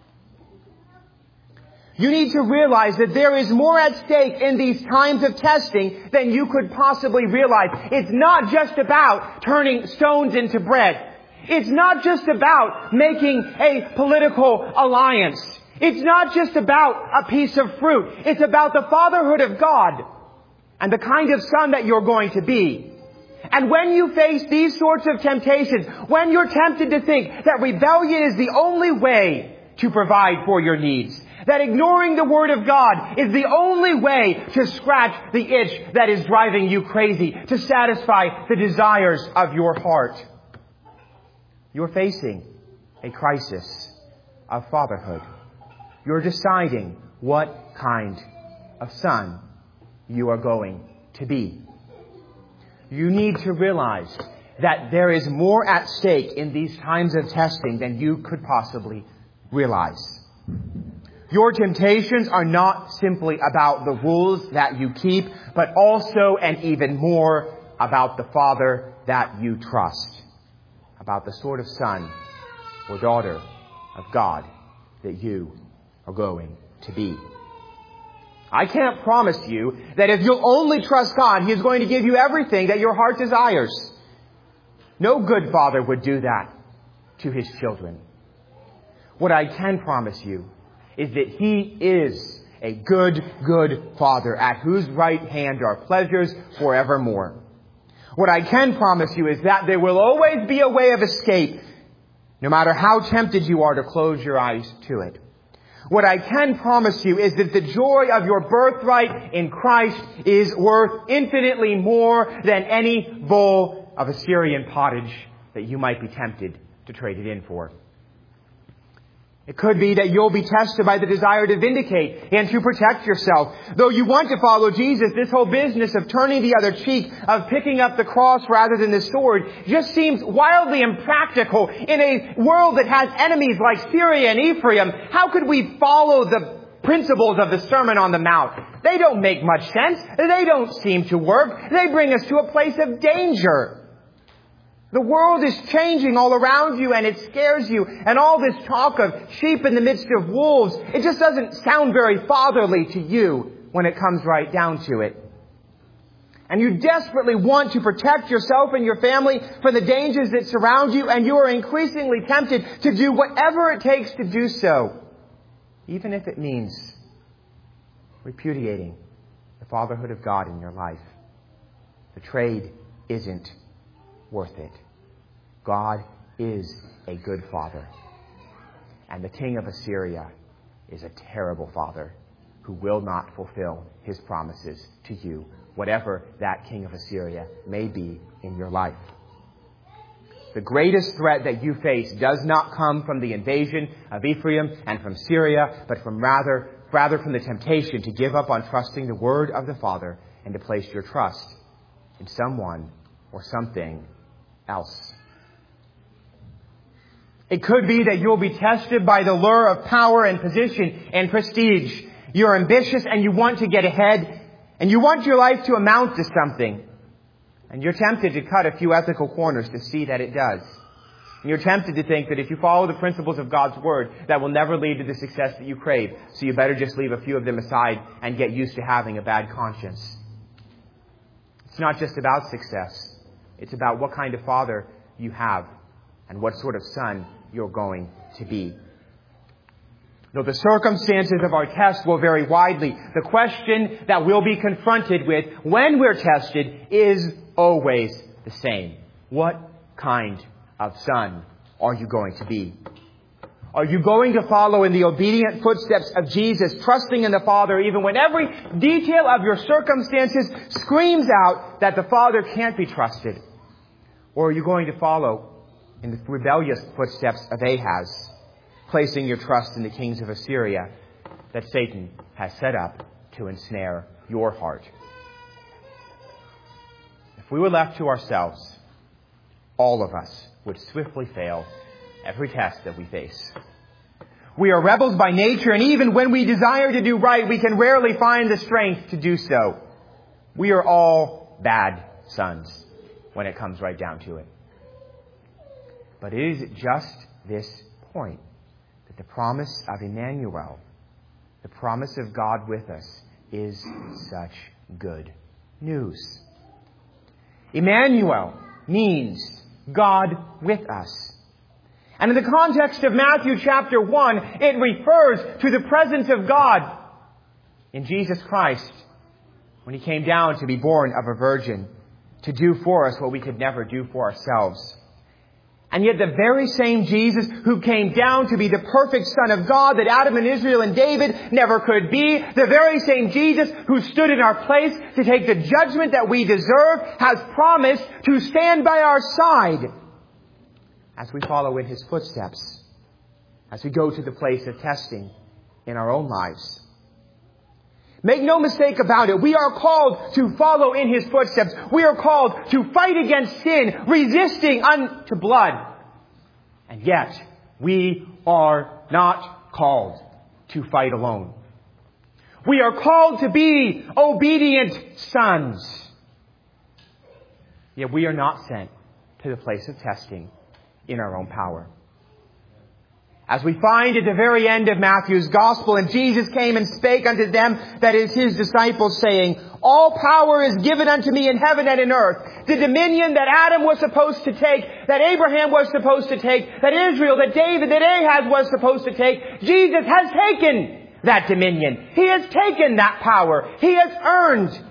You need to realize that there is more at stake in these times of testing than you could possibly realize. It's not just about turning stones into bread. It's not just about making a political alliance. It's not just about a piece of fruit. It's about the fatherhood of God and the kind of son that you're going to be. And when you face these sorts of temptations, when you're tempted to think that rebellion is the only way to provide for your needs, that ignoring the Word of God is the only way to scratch the itch that is driving you crazy, to satisfy the desires of your heart, you're facing a crisis of fatherhood. You're deciding what kind of son you are going to be. You need to realize that there is more at stake in these times of testing than you could possibly realize. Your temptations are not simply about the rules that you keep, but also and even more about the Father that you trust, about the sort of son or daughter of God that you are going to be. I can't promise you that if you'll only trust God, He is going to give you everything that your heart desires. No good father would do that to his children. What I can promise you is that He is a good, good Father at whose right hand are pleasures forevermore. What I can promise you is that there will always be a way of escape, no matter how tempted you are to close your eyes to it. What I can promise you is that the joy of your birthright in Christ is worth infinitely more than any bowl of Assyrian pottage that you might be tempted to trade it in for. It could be that you'll be tested by the desire to vindicate and to protect yourself. Though you want to follow Jesus, this whole business of turning the other cheek, of picking up the cross rather than the sword, just seems wildly impractical in a world that has enemies like Syria and Ephraim. How could we follow the principles of the Sermon on the Mount? They don't make much sense. They don't seem to work. They bring us to a place of danger. The world is changing all around you and it scares you. And all this talk of sheep in the midst of wolves, it just doesn't sound very fatherly to you when it comes right down to it. And you desperately want to protect yourself and your family from the dangers that surround you, and you are increasingly tempted to do whatever it takes to do so, even if it means repudiating the fatherhood of God in your life. The trade isn't worth it. God is a good father. And the king of Assyria is a terrible father who will not fulfill his promises to you, whatever that king of Assyria may be in your life. The greatest threat that you face does not come from the invasion of Ephraim and from Syria, but from rather, rather from the temptation to give up on trusting the word of the Father and to place your trust in someone or something else. It could be that you'll be tested by the lure of power and position and prestige. You're ambitious and you want to get ahead, and you want your life to amount to something. And you're tempted to cut a few ethical corners to see that it does. And you're tempted to think that if you follow the principles of God's Word, that will never lead to the success that you crave. So you better just leave a few of them aside and get used to having a bad conscience. It's not just about success. It's about what kind of father you have and what sort of son you're going to be. Though the circumstances of our test will vary widely, the question that we'll be confronted with when we're tested is always the same. What kind of son are you going to be? Are you going to follow in the obedient footsteps of Jesus, trusting in the Father even when every detail of your circumstances screams out that the Father can't be trusted? Or are you going to follow in the rebellious footsteps of Ahaz, placing your trust in the kings of Assyria that Satan has set up to ensnare your heart? If we were left to ourselves, all of us would swiftly fail every test that we face. We are rebels by nature, and even when we desire to do right, we can rarely find the strength to do so. We are all bad sons when it comes right down to it. But it is just this point that the promise of Emmanuel, the promise of God with us, is such good news. Emmanuel means God with us. And in the context of Matthew chapter one, it refers to the presence of God in Jesus Christ when He came down to be born of a virgin, to do for us what we could never do for ourselves. And yet the very same Jesus who came down to be the perfect Son of God that Adam and Israel and David never could be, the very same Jesus who stood in our place to take the judgment that we deserve, has promised to stand by our side as we follow in His footsteps, as we go to the place of testing in our own lives. Make no mistake about it. We are called to follow in His footsteps. We are called to fight against sin, resisting unto blood. And yet, we are not called to fight alone. We are called to be obedient sons. Yet we are not sent to the place of testing in our own power. As we find at the very end of Matthew's Gospel, and Jesus came and spake unto them, that is his disciples, saying, all power is given unto me in heaven and in earth. The dominion that Adam was supposed to take, that Abraham was supposed to take, that Israel, that David, that Ahaz was supposed to take, Jesus has taken that dominion. He has taken that power. He has earned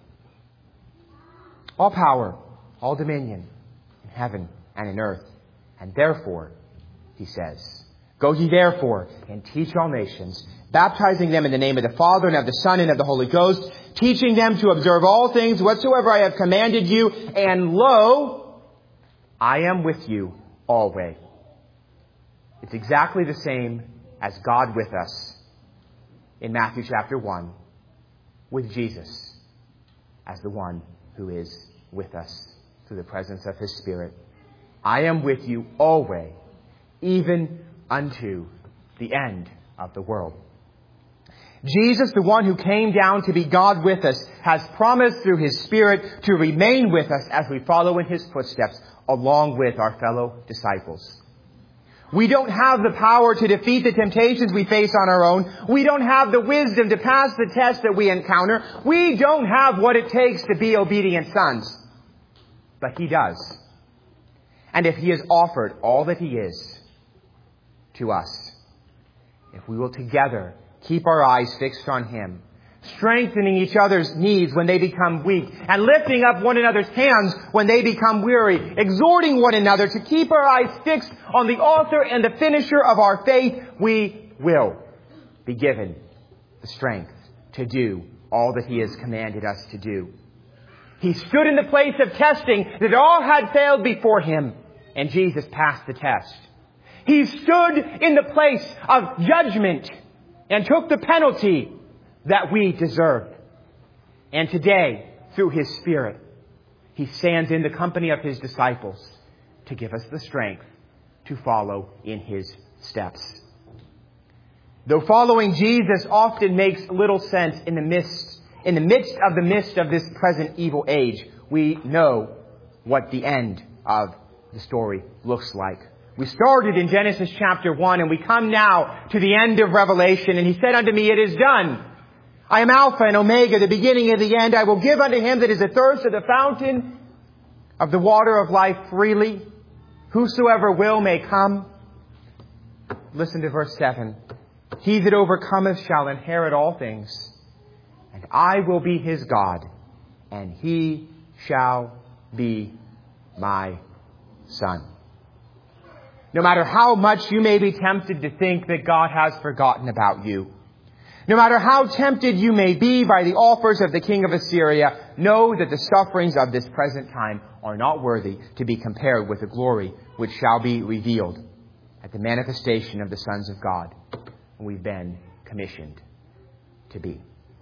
all power, all dominion in heaven and in earth. And therefore, he says, go ye therefore and teach all nations, baptizing them in the name of the Father and of the Son and of the Holy Ghost, teaching them to observe all things whatsoever I have commanded you. And lo, I am with you always. It's exactly the same as God with us in Matthew chapter one, with Jesus as the one who is with us through the presence of his Spirit. I am with you always, even unto the end of the world. Jesus, the one who came down to be God with us, has promised through his Spirit to remain with us as we follow in his footsteps along with our fellow disciples. We don't have the power to defeat the temptations we face on our own. We don't have the wisdom to pass the test that we encounter. We don't have what it takes to be obedient sons. But he does. And if he has offered all that he is to us, if we will together keep our eyes fixed on him, strengthening each other's knees when they become weak, and lifting up one another's hands when they become weary, exhorting one another to keep our eyes fixed on the author and the finisher of our faith, we will be given the strength to do all that he has commanded us to do. He stood in the place of testing that all had failed before him, and Jesus passed the test. He stood in the place of judgment and took the penalty that we deserved. And today, through his Spirit, he stands in the company of his disciples to give us the strength to follow in his steps. Though following Jesus often makes little sense in the midst, in the midst of the midst of this present evil age, we know what the end of the story looks like. We started in Genesis chapter one, and we come now to the end of Revelation. And he said unto me, it is done. I am Alpha and Omega, the beginning and the end. I will give unto him that is athirst of the fountain of the water of life freely. Whosoever will may come. Listen to verse seven. He that overcometh shall inherit all things, and I will be his God, and he shall be my son. No matter how much you may be tempted to think that God has forgotten about you, no matter how tempted you may be by the offers of the king of Assyria, know that the sufferings of this present time are not worthy to be compared with the glory which shall be revealed at the manifestation of the sons of God, whom we've been commissioned to be.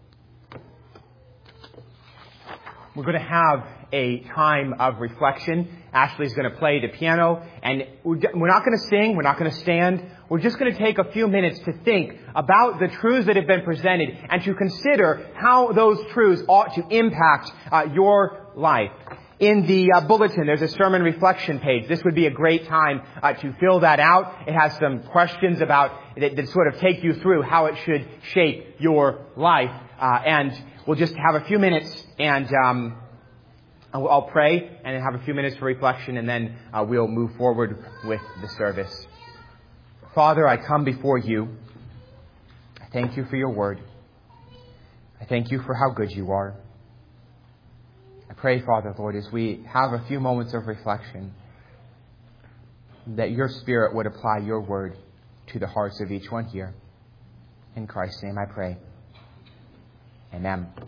We're going to have a time of reflection. Ashley's going to play the piano, and we're not going to sing, we're not going to stand. We're just going to take a few minutes to think about the truths that have been presented and to consider how those truths ought to impact uh, your life. In the uh, bulletin, there's a sermon reflection page. This would be a great time uh, to fill that out. It has some questions about that, that sort of take you through how it should shape your life. Uh, and we'll just have a few minutes, and um, I'll pray, and then have a few minutes for reflection, and then uh, we'll move forward with the service. Father, I come before you. I thank you for your word. I thank you for how good you are. I pray, Father, Lord, as we have a few moments of reflection, that your Spirit would apply your word to the hearts of each one here. In Christ's name I pray. Amen.